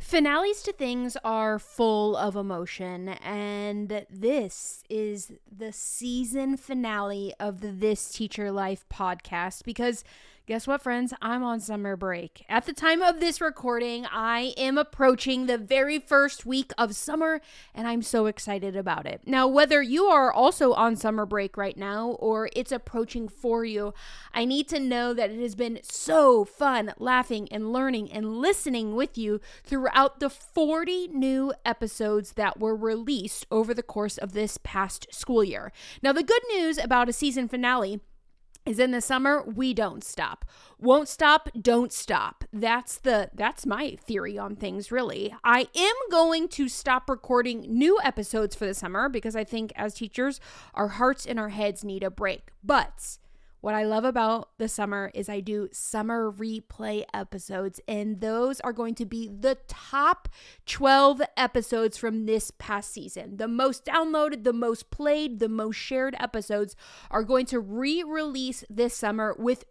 Finales to things are full of emotion, and this is the season finale of the This Teacher Life podcast because guess what, friends? I'm on summer break. At the time of this recording, I am approaching the very first week of summer, and I'm so excited about it. Now, whether you are also on summer break right now or it's approaching for you, I need to know that it has been so fun laughing and learning and listening with you throughout the 40 new episodes that were released over the course of this past school year. Now, the good news about a season finale is in the summer, we don't stop. Won't stop, don't stop. That's my theory on things, really. I am going to stop recording new episodes for the summer because I think as teachers, our hearts and our heads need a break. But what I love about the summer is I do summer replay episodes, and those are going to be the top 12 episodes from this past season. The most downloaded, the most played, the most shared episodes are going to re-release this summer with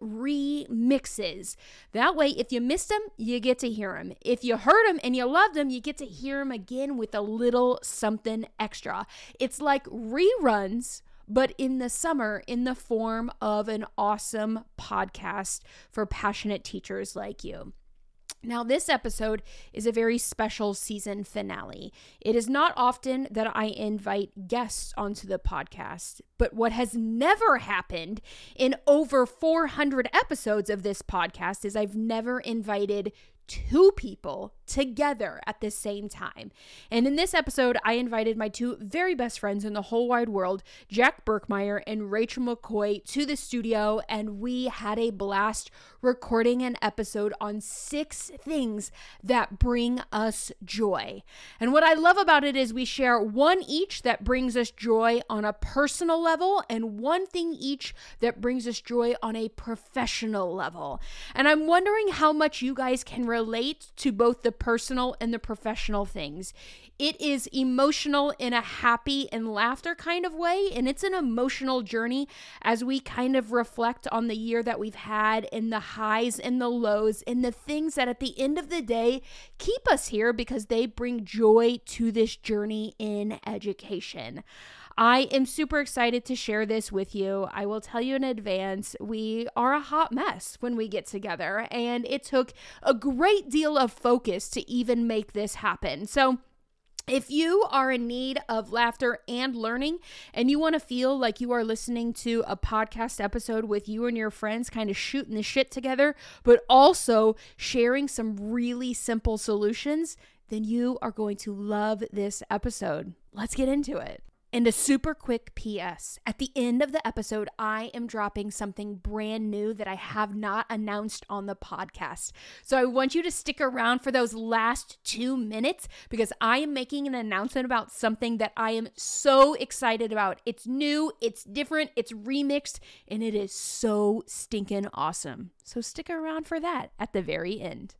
remixes. That way, if you missed them, you get to hear them. If you heard them and you loved them, you get to hear them again with a little something extra. It's like reruns, but in the summer in the form of an awesome podcast for passionate teachers like you. Now, this episode is a very special season finale. It is not often that I invite guests onto the podcast, but what has never happened in over 400 episodes of this podcast is I've never invited two people together at the same time. And in this episode, I invited my two very best friends in the whole wide world, Jack Burkmeyer and Rachel McCoy, to the studio, and we had a blast recording an episode on 6 things that bring us joy. And what I love about it is we share one each that brings us joy on a personal level and one thing each that brings us joy on a professional level. And I'm wondering how much you guys can relate to both the personal and the professional things. It is emotional in a happy and laughter kind of way, and it's an emotional journey as we kind of reflect on the year that we've had and the highs and the lows and the things that at the end of the day keep us here because they bring joy to this journey in education. I am super excited to share this with you. I will tell you in advance, we are a hot mess when we get together, and it took a great deal of focus to even make this happen. So if you are in need of laughter and learning and you want to feel like you are listening to a podcast episode with you and your friends kind of shooting the shit together, but also sharing some really simple solutions, then you are going to love this episode. Let's get into it. And a super quick PS. At the end of the episode, I am dropping something brand new that I have not announced on the podcast. So I want you to stick around for those last 2 minutes because I am making an announcement about something that I am so excited about. It's new, it's different, it's remixed, and it is so stinking awesome. So stick around for that at the very end.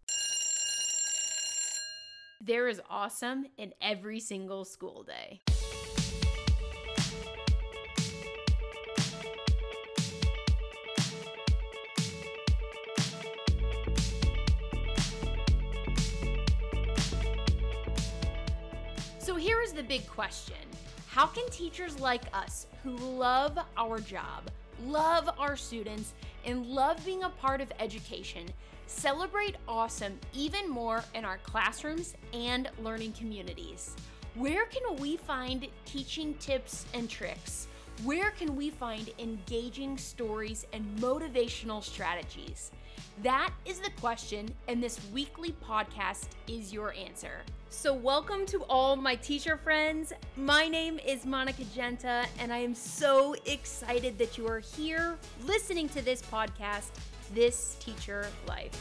There is awesome in every single school day. So here is the big question. How can teachers like us who love our job, love our students, and love being a part of education celebrate awesome even more in our classrooms and learning communities? Where can we find teaching tips and tricks? Where can we find engaging stories and motivational strategies? That is the question, and this weekly podcast is your answer. So welcome to all my teacher friends. My name is Monica Genta, and I am so excited that you are here listening to this podcast, This Teacher Life.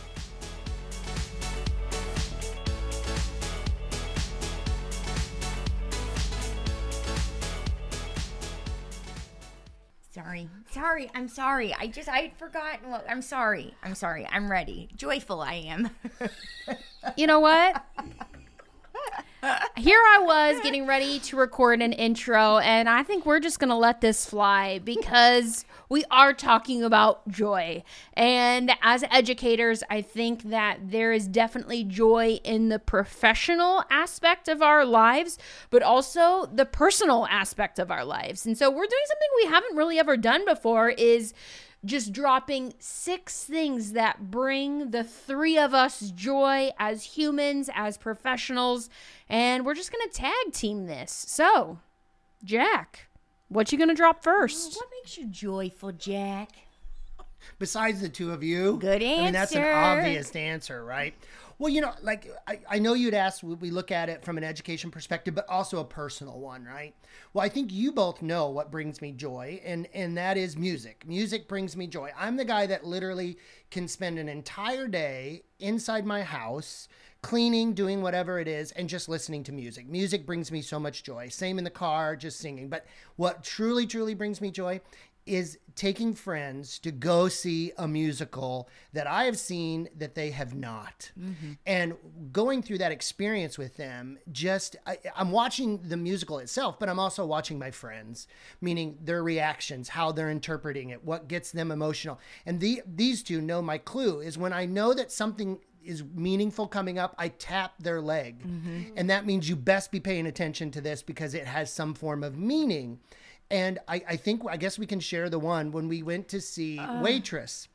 I'm sorry. I forgot. Look, I'm sorry. I'm ready. Joyful I am. You know what? here I was getting ready to record an intro, and I think we're just going to let this fly because we are talking about joy. And as educators, I think that there is definitely joy in the professional aspect of our lives, but also the personal aspect of our lives. And so we're doing something we haven't really ever done before, is just dropping 6 things that bring the 3 of us joy as humans, as professionals, and we're just going to tag team this. So, Jack, what you going to drop first? What makes you joyful, Jack? Besides the 2 of you. Good answer. I mean, that's an obvious answer, right? Well, you know, like I know you'd ask, we look at it from an education perspective, but also a personal one, right? Well, I think you both know what brings me joy, and that is music. Music brings me joy. I'm the guy that literally can spend an entire day inside my house, cleaning, doing whatever it is, and just listening to music. Music brings me so much joy. Same in the car, just singing. But what truly, truly brings me joy is taking friends to go see a musical that I have seen that they have not. Mm-hmm. And going through that experience with them, I'm watching the musical itself, but I'm also watching my friends, meaning their reactions, how they're interpreting it, what gets them emotional. And these 2 know my clue is when I know that something is meaningful coming up, I tap their leg. Mm-hmm. And that means you best be paying attention to this because it has some form of meaning. And I guess we can share the one when we went to see Waitress.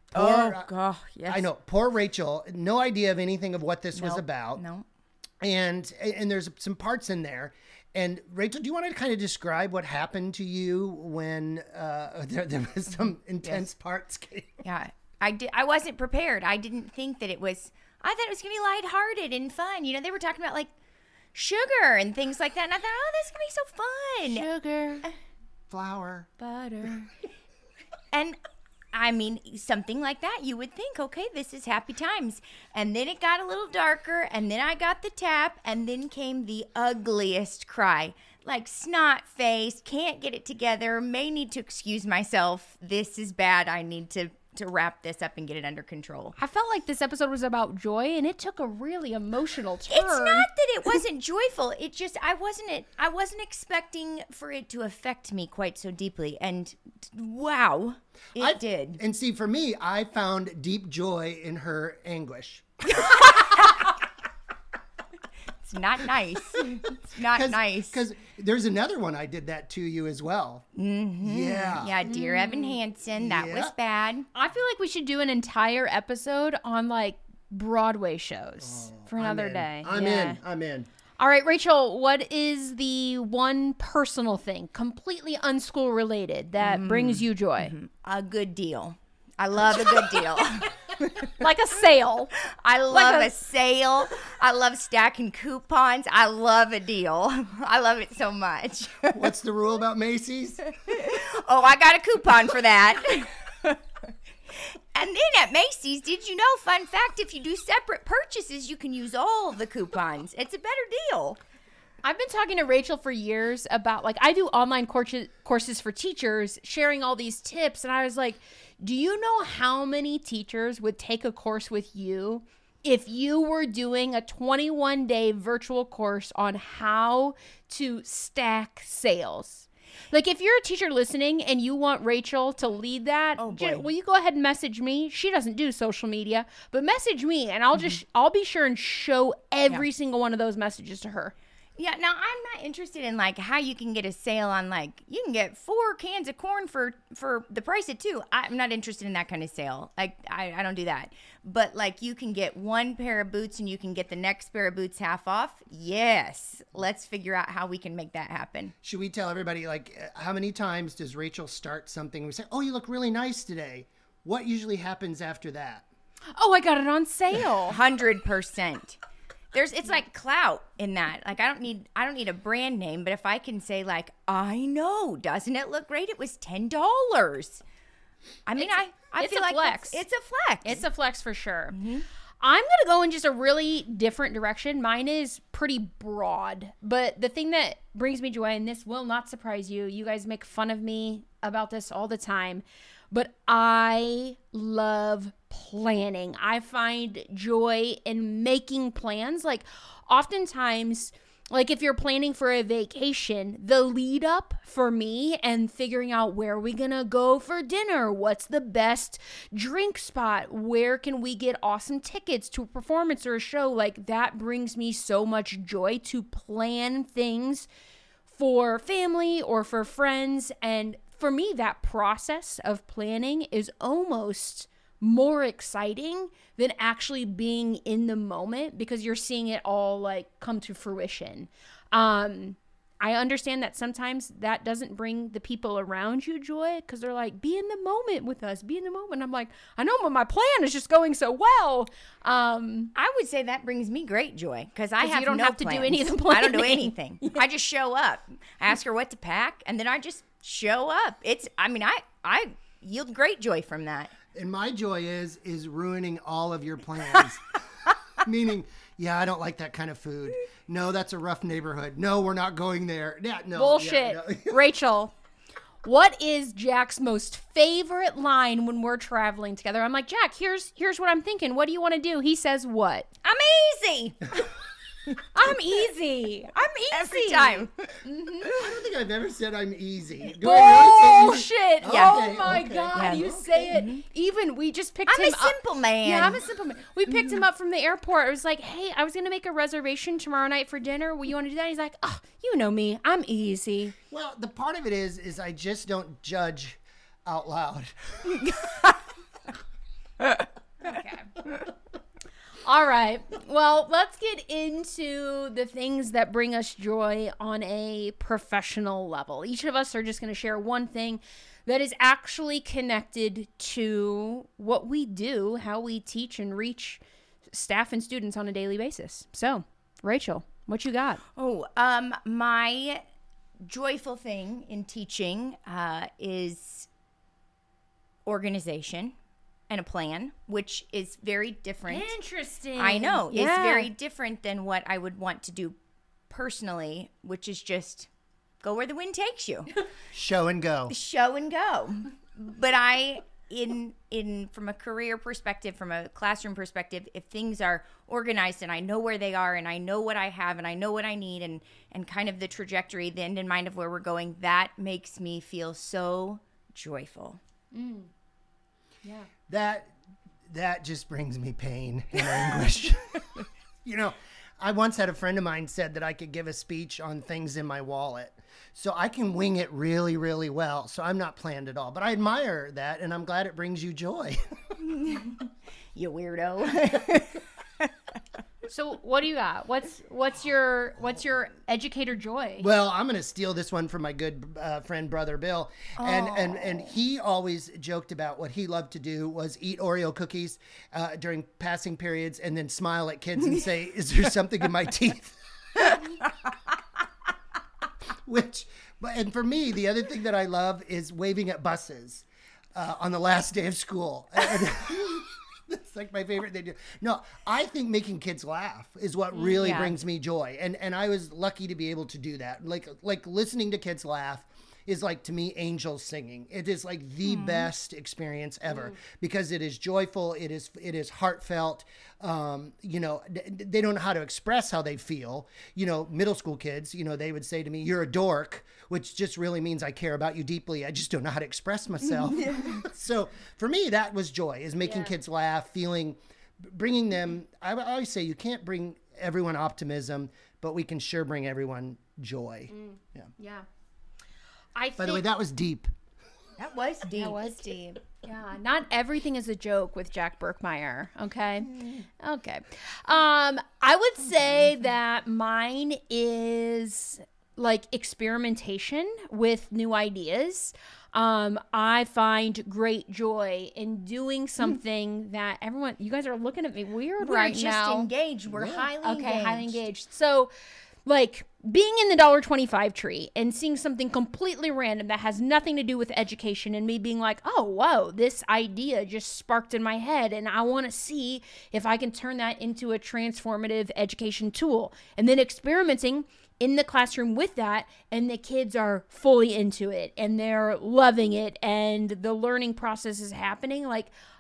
God, yes. I know, poor Rachel, no idea of anything of what this was about. No. And there's some parts in there. And Rachel, do you want to kind of describe what happened to you when there was some intense parts? Yeah, I did. I wasn't prepared. I didn't think that it was. I thought it was gonna be lighthearted and fun. You know, they were talking about like sugar and things like that, and I thought, oh, this is gonna be so fun. Sugar, flour, butter. And I mean, something like that, you would think, okay, this is happy times. And then it got a little darker, and then I got the tap, and then came the ugliest cry. Like snot face, can't get it together, may need to excuse myself. This is bad. I need to wrap this up and get it under control. I felt like this episode was about joy, and it took a really emotional turn. It's not that it wasn't joyful. It just I wasn't expecting for it to affect me quite so deeply, and wow, it did. And see, for me, I found deep joy in her anguish. It's not nice. It's not nice. Because there's another one I did that to you as well. Mm-hmm. Yeah. Yeah, Dear Evan Hansen. That was bad. I feel like we should do an entire episode on like Broadway shows for another day. I'm in. All right, Rachel, what is the one personal thing, completely unschool related, that brings you joy? Mm-hmm. A good deal. I love a good deal. Like a sale. I love a sale. I love stacking coupons. I love a deal. I love it so much. What's the rule about Macy's? Oh, I got a coupon for that. And then at Macy's, did you know, fun fact, if you do separate purchases, you can use all the coupons. It's a better deal. I've been talking to Rachel for years about, like, I do online courses for teachers, sharing all these tips. And I was like, do you know how many teachers would take a course with you if you were doing a 21-day virtual course on how to stack sales? Like, if you're a teacher listening and you want Rachel to lead that, will you go ahead and message me? She doesn't do social media, but message me, and I'll be sure and show every single one of those messages to her. Yeah, now I'm not interested in like how you can get a sale on like you can get 4 cans of corn for the price of 2. I'm not interested in that kind of sale. Like I don't do that. But like you can get 1 pair of boots and you can get the next pair of boots half off. Yes, let's figure out how we can make that happen. Should we tell everybody like how many times does Rachel start something? We say, "Oh, you look really nice today." What usually happens after that? Oh, I got it on sale. 100%. It's like clout in that. Like I don't need a brand name, but if I can say like, I know, doesn't it look great? It was $10. I mean, I feel like flex. It's a flex. It's a flex for sure. Mm-hmm. I'm going to go in just a really different direction. Mine is pretty broad, but the thing that brings me joy, and this will not surprise you, you guys make fun of me about this all the time, but I love planning. I find joy in making plans. Like oftentimes Like if you're planning for a vacation, the lead up for me and figuring out where are we going to go for dinner? What's the best drink spot? Where can we get awesome tickets to a performance or a show? Like that brings me so much joy to plan things for family or for friends. And for me, that process of planning is almost more exciting than actually being in the moment because you're seeing it all like come to fruition. I understand that sometimes that doesn't bring the people around you joy because they're like, be in the moment with us, be in the moment. I'm like, I know, but my plan is just going so well. I would say that brings me great joy because I have you don't no have to plans. do any of the I don't do planning. anything. I just show up. I ask her what to pack, and then I just show up. I yield great joy from that. And my joy is ruining all of your plans. Meaning, yeah, I don't like that kind of food. No, that's a rough neighborhood. No, we're not going there. Yeah, no. Bullshit. Yeah, no. Rachel, what is Jack's most favorite line when we're traveling together? I'm like, Jack, here's what I'm thinking. What do you want to do? He says what? I'm easy. I'm easy. I'm easy. Every time. I don't think I've ever said I'm easy. Do I really say Bullshit. easy? Oh Okay, my okay. God. Yeah. You say it. Even we just picked I'm him a up. simple man. Yeah, I'm a simple man. We picked him up from the airport. I was like, hey, I was going to make a reservation tomorrow night for dinner. Will you want to do that? He's like, oh, you know me. I'm easy. Well, the part of it is I just don't judge out loud. Okay. All right. Well, let's get into the things that bring us joy on a professional level. Each of us are just going to share one thing that is actually connected to what we do, how we teach and reach staff and students on a daily basis. So, Rachel, what you got? Oh, my joyful thing in teaching is organization and a plan, which is very different. Interesting. I know. Yeah. It's very different than what I would want to do personally, which is just go where the wind takes you. Show and go. Show and go. But from a career perspective, from a classroom perspective, if things are organized and I know where they are and I know what I have and I know what I need and kind of the trajectory, the end in mind of where we're going, that makes me feel so joyful. Yeah. That just brings me pain and anguish. You know, I once had a friend of mine said that I could give a speech on things in my wallet. So I can wing it really, really well. So I'm not planned at all. But I admire that, and I'm glad it brings you joy. You weirdo. So what do you got? What's your educator joy? Well, I'm going to steal this one from my good friend, Brother Bill. And he always joked about what he loved to do was eat Oreo cookies during passing periods and then smile at kids and say, is there something in my teeth? And for me, the other thing that I love is waving at buses on the last day of school. That's like my favorite thing to do. No, I think making kids laugh is what really brings me joy. And I was lucky to be able to do that. Like listening to kids laugh is like, to me, angels singing. It is like the best experience ever because it is joyful. It is heartfelt. You know, they don't know how to express how they feel. You know, middle school kids, you know, they would say to me, you're a dork, which just really means I care about you deeply. I just don't know how to express myself. So for me, that was joy, is making kids laugh, bringing them. I always say you can't bring everyone optimism, but we can sure bring everyone joy. Yeah. By the way, that was deep. That was deep. That was deep. Yeah, not everything is a joke with Jack Burkmeyer, okay? Okay. I would say that mine is like experimentation with new ideas. I find great joy in doing something that everyone, you guys are looking at me weird We're right just now. engaged. We're highly engaged. Okay, highly engaged. So, like, being in the $1.25 tree and seeing something completely random that has nothing to do with education and me being like, oh, whoa, this idea just sparked in my head and I want to see if I can turn that into a transformative education tool. And then experimenting in the classroom with that, and the kids are fully into it and they're loving it and the learning process is happening. Like,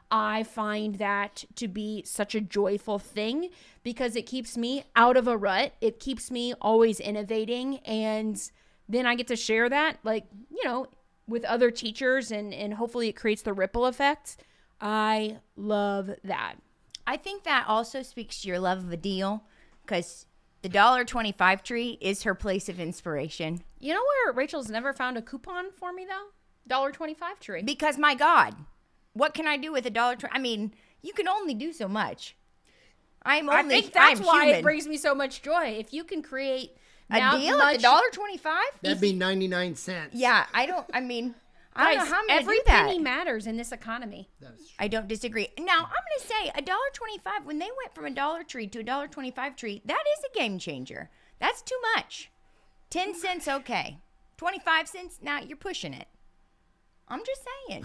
I find that to be such a joyful thing because it keeps me out of a rut. It keeps me always innovating. And then I get to share that, like, you know, with other teachers, and hopefully it creates the ripple effect. I love that. I think that also speaks to your love of a deal, because the $1.25 tree is her place of inspiration. You know where Rachel's never found a coupon for me, though? $1.25 tree. Because, my God, what can I do with $1.20? I mean, you can only do so much. I think that's why it brings me so much joy. If you can create a deal at $1.25, that'd be 99 cents. Yeah, I don't know how I'm going to do that. Every penny matters in this economy. I don't disagree. Now, I'm going to say $1.25, when they went from a Dollar Tree to a $1.25 tree, that is a game changer. That's too much. 10 cents, okay. 25 cents, now you're pushing it. I'm just saying.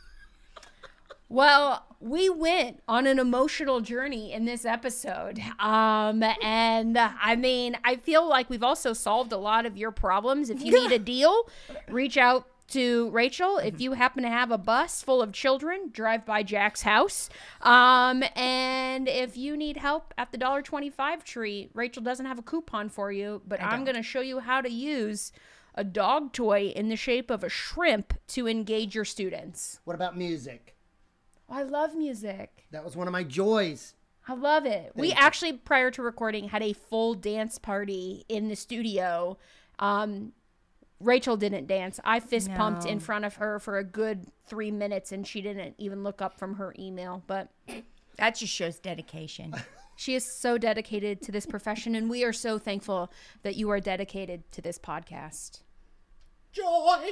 Well, we went on an emotional journey in this episode. And I mean, I feel like we've also solved a lot of your problems. If you need a deal, reach out to Rachel. If you happen to have a bus full of children, drive by Jack's house. And if you need help at the $1.25 tree, Rachel doesn't have a coupon for you, but I'm going to show you how to use a dog toy in the shape of a shrimp to engage your students. What about music? I love music. That was one of my joys. I love it. We actually, prior to recording, had a full dance party in the studio. Rachel didn't dance. I fist pumped in front of her for a good 3 minutes, and she didn't even look up from her email. But that just shows dedication. She is so dedicated to this profession, and we are so thankful that you are dedicated to this podcast. Joy!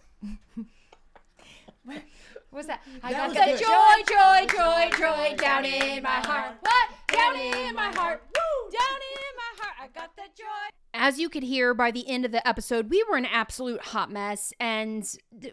What was that? I That got was the good. joy down in my heart. What? Down in my heart. Woo! Down in my heart. I got the joy. As you could hear by the end of the episode, we were an absolute hot mess, and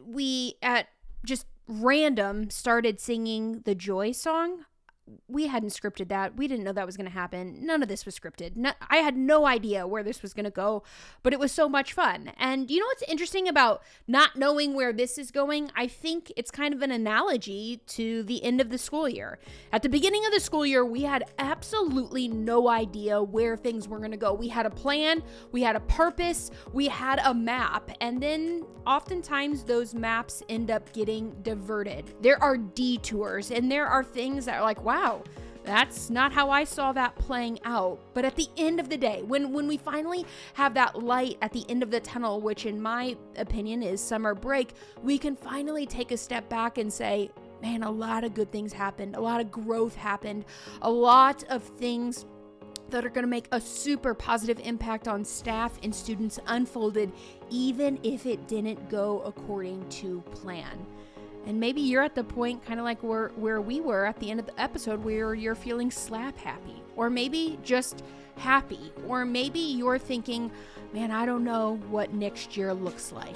we at just random started singing the Joy song. We hadn't scripted that. We didn't know that was going to happen. None of this was scripted. I had no idea where this was going to go, but it was so much fun. And you know what's interesting about not knowing where this is going? I think it's kind of an analogy to the end of the school year. At the beginning of the school year, we had absolutely no idea where things were going to go. We had a plan, we had a purpose, we had a map, and then oftentimes those maps end up getting diverted. There are detours, and there are things that are like, wow, that's not how I saw that playing out. But at the end of the day, when we finally have that light at the end of the tunnel, which in my opinion is summer break, we can finally take a step back and say, man, a lot of good things happened. A lot of growth happened. A lot of things that are going to make a super positive impact on staff and students unfolded, even if it didn't go according to plan. And maybe you're at the point kind of like where we were at the end of the episode, where you're feeling slap happy, or maybe just happy, or maybe you're thinking, man, I don't know what next year looks like.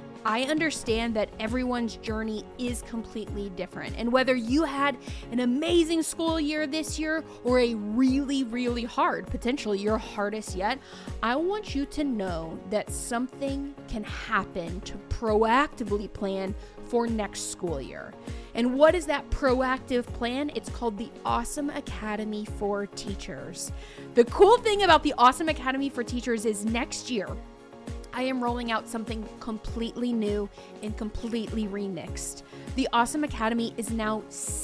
I understand that everyone's journey is completely different. And whether you had an amazing school year this year or a really, really hard, potentially your hardest yet, I want you to know that something can happen to proactively plan for next school year. And what is that proactive plan? It's called the Awesome Academy for Teachers. The cool thing about the Awesome Academy for Teachers is next year, I am rolling out something completely new and completely remixed. The Awesome Academy is now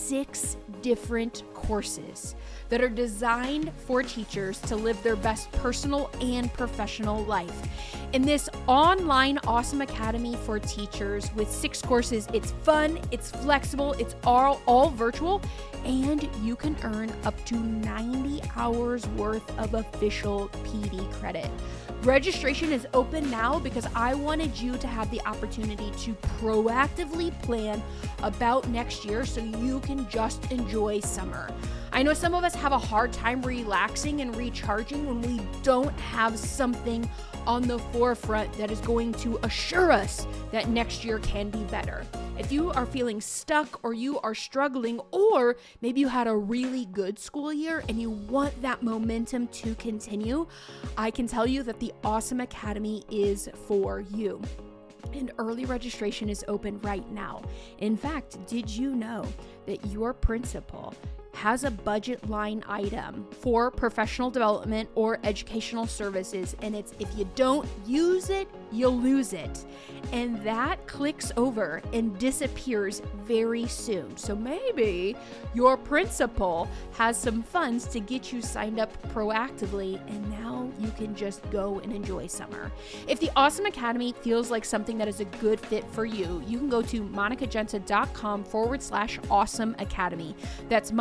6 different courses that are designed for teachers to live their best personal and professional life. In this online Awesome Academy for Teachers with 6 courses, it's fun, it's flexible, it's all virtual, and you can earn up to 90 hours worth of official PD credit. Registration is open now because I wanted you to have the opportunity to proactively plan about next year so you can just enjoy summer. I know some of us have a hard time relaxing and recharging when we don't have something on the forefront that is going to assure us that next year can be better. If you are feeling stuck or you are struggling, or maybe you had a really good school year and you want that momentum to continue, I can tell you that the Awesome Academy is for you. And early registration is open right now. In fact, did you know that your principal has a budget line item for professional development or educational services, and it's if you don't use it, you'll lose it. And that clicks over and disappears very soon. So maybe your principal has some funds to get you signed up proactively, and now you can just go and enjoy summer. If the Awesome Academy feels like something that is a good fit for you, you can go to monicagenta.com/awesome academy. That's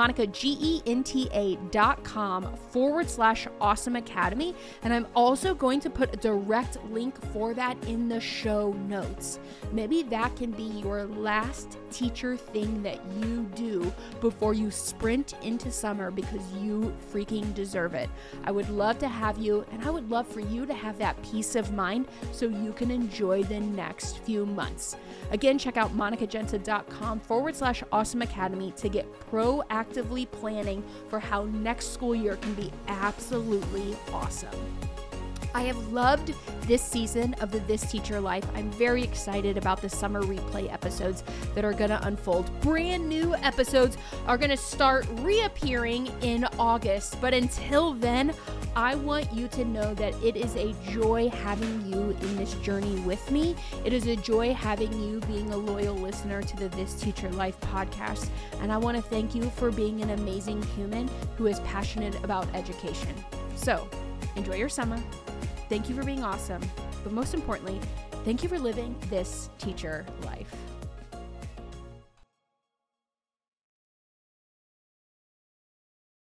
monicagenta.com/awesome academy. And I'm also going to put a direct link for that in the show notes. Maybe that can be your last teacher thing that you do before you sprint into summer, because you freaking deserve it. I would love to have you, and I would love for you to have that peace of mind so you can enjoy the next few months. Again, check out monicagenta.com/awesome academy to get proactively planning for how next school year can be absolutely awesome. I have loved this season of the This Teacher Life. I'm very excited about the summer replay episodes that are going to unfold. Brand new episodes are going to start reappearing in August. But until then, I want you to know that it is a joy having you in this journey with me. It is a joy having you being a loyal listener to the This Teacher Life podcast. And I want to thank you for being an amazing human who is passionate about education. So, enjoy your summer. Thank you for being awesome. But most importantly, thank you for living this teacher life.